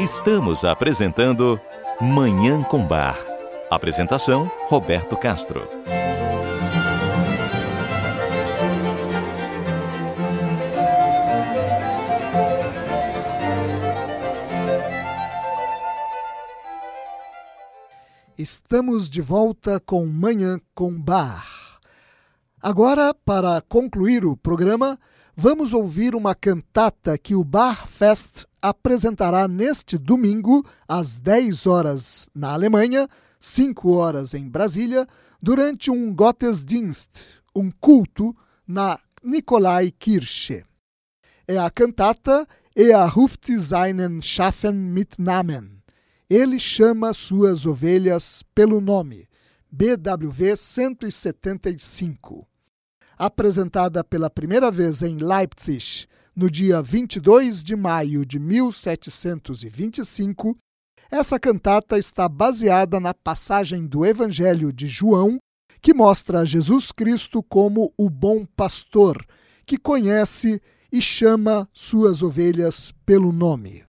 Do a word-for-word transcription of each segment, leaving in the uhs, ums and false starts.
Estamos apresentando Manhã com Bar. Apresentação, Roberto Castro. Estamos de volta com Manhã com Bar. Agora, para concluir o programa, vamos ouvir uma cantata que o Bar Fest apresentará neste domingo, às dez horas na Alemanha, cinco horas em Brasília, durante um Gottesdienst, um culto na Nikolaikirche. É a cantata Er ruft seinen Schafen mit Namen. Ele chama suas ovelhas pelo nome, B W V cento e setenta e cinco. Apresentada pela primeira vez em Leipzig, no dia vinte e dois de maio de mil setecentos e vinte e cinco, essa cantata está baseada na passagem do Evangelho de João, que mostra Jesus Cristo como o bom pastor, que conhece e chama suas ovelhas pelo nome.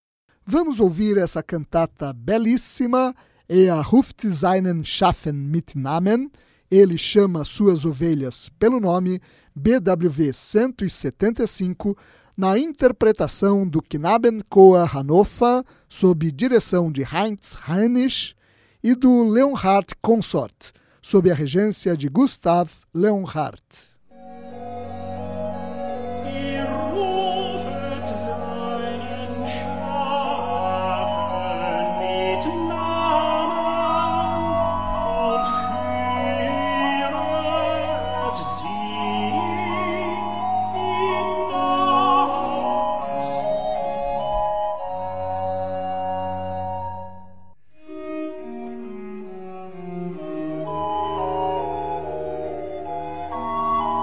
Vamos ouvir essa cantata belíssima, Er ruft seinen Schafen mit Namen. Ele chama suas ovelhas pelo nome, B W V cento e setenta e cinco, na interpretação do Knabenchor Hannover, sob direção de Heinz Heinisch, e do Leonhardt Consort, sob a regência de Gustav Leonhardt. Oh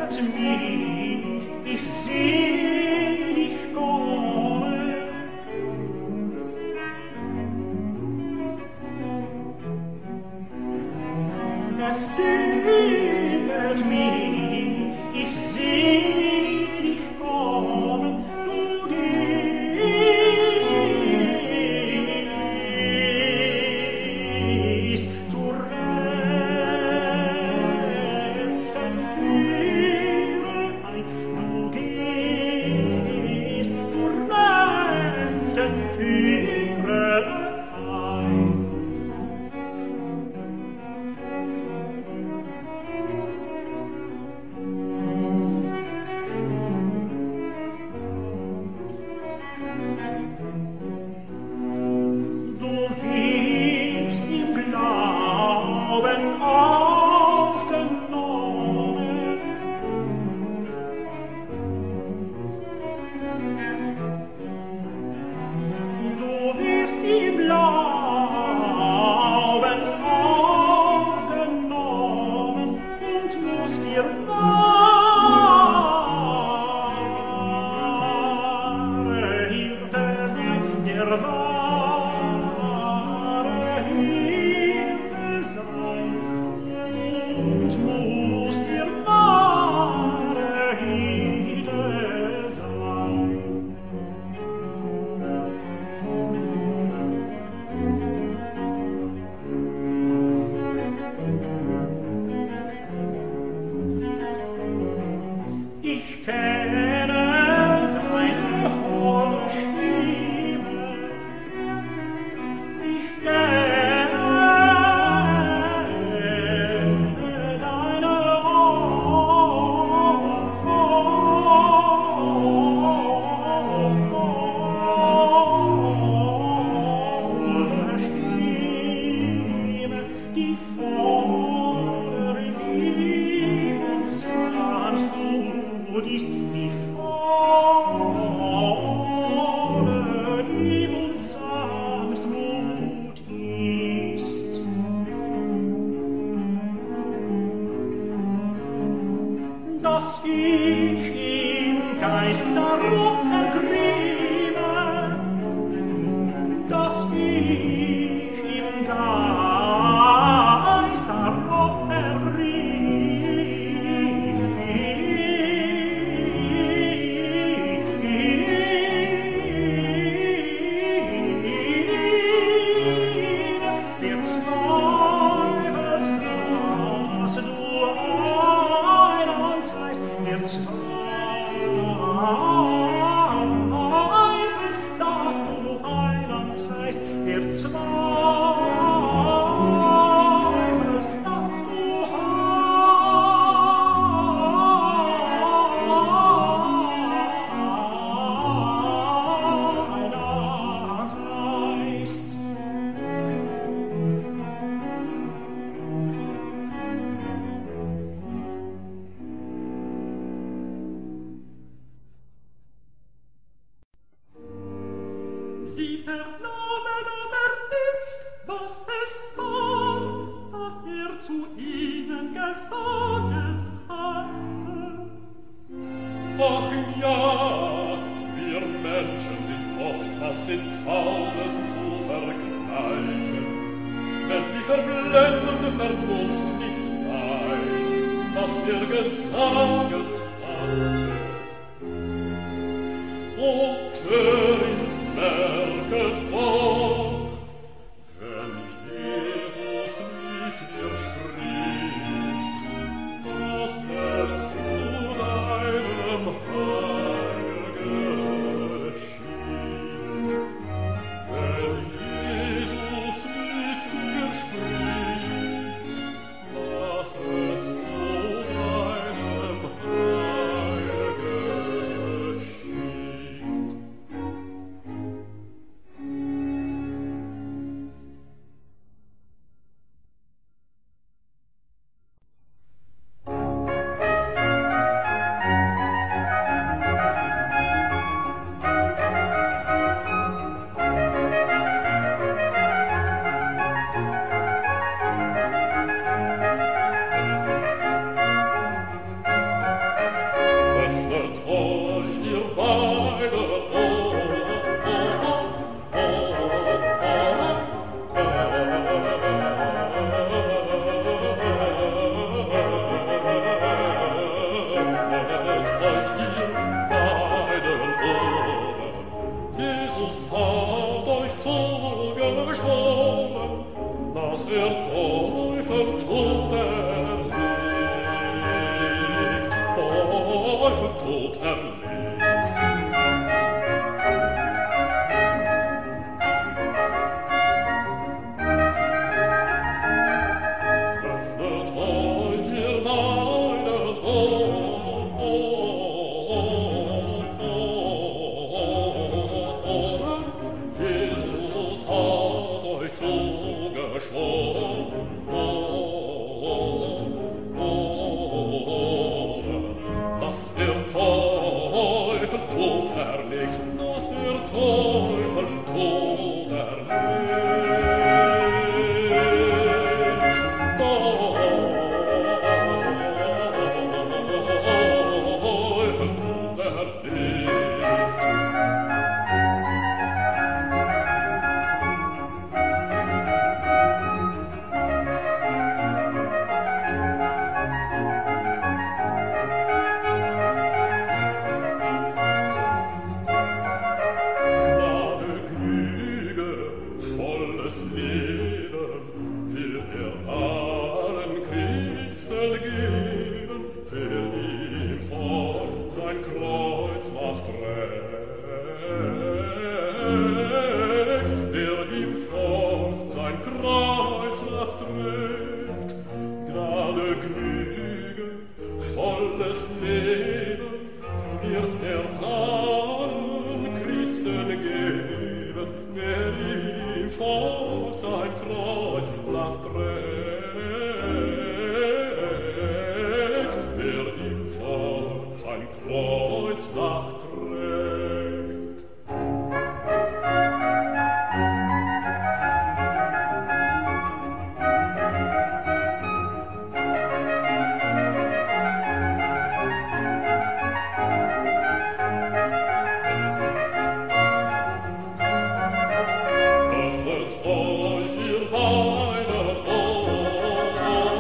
Lass es zu deinem Heil euch ihr beiden Ohren. Jesus hat euch zugeschworen, dass er Teufel tot erlegt, Teufel tot erlegt.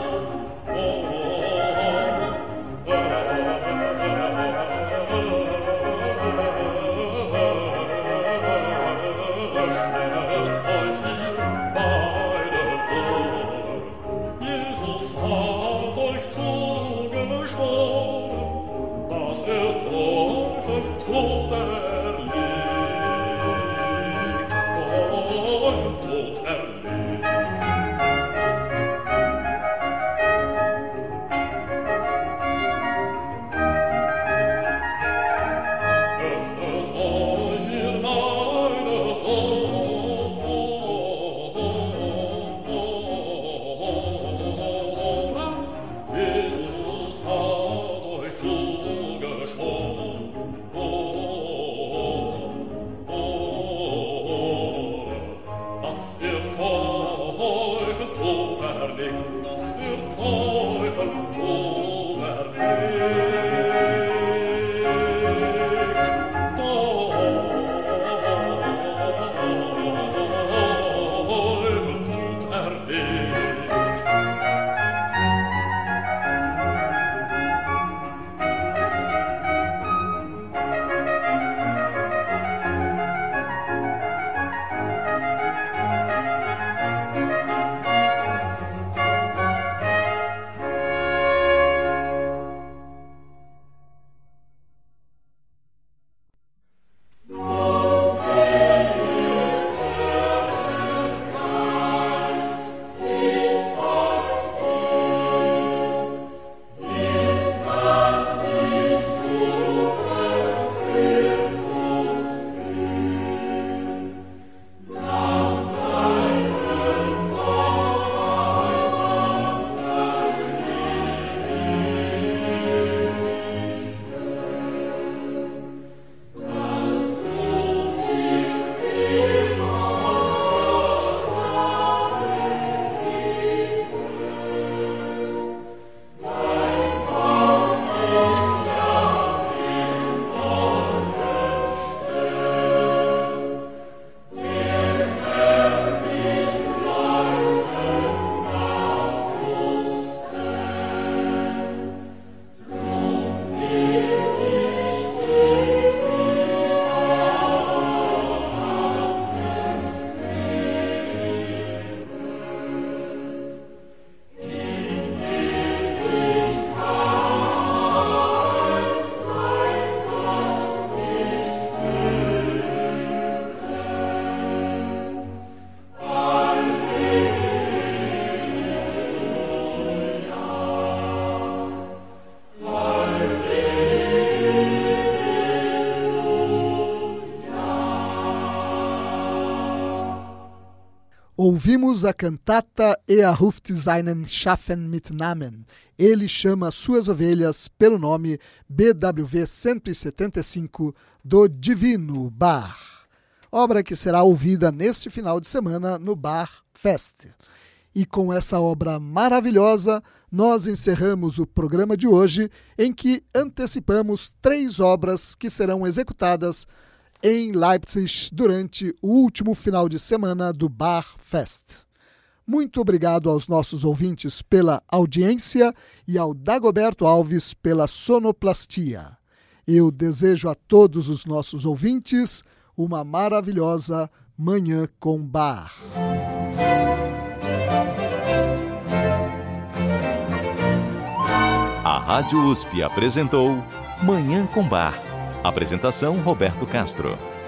Oh, Ouvimos a cantata Er ruft seinen Schafen mit Namen. Ele chama suas ovelhas pelo nome, B W V cento e setenta e cinco, do Divino Bar. Obra que será ouvida neste final de semana no Bar Fest. E com essa obra maravilhosa, nós encerramos o programa de hoje, em que antecipamos três obras que serão executadas em Leipzig durante o último final de semana do Bar Fest. Muito obrigado aos nossos ouvintes pela audiência e ao Dagoberto Alves pela sonoplastia. Eu desejo a todos os nossos ouvintes uma maravilhosa Manhã com Bar. A Rádio U S P apresentou Manhã com Bar. Apresentação Roberto Castro.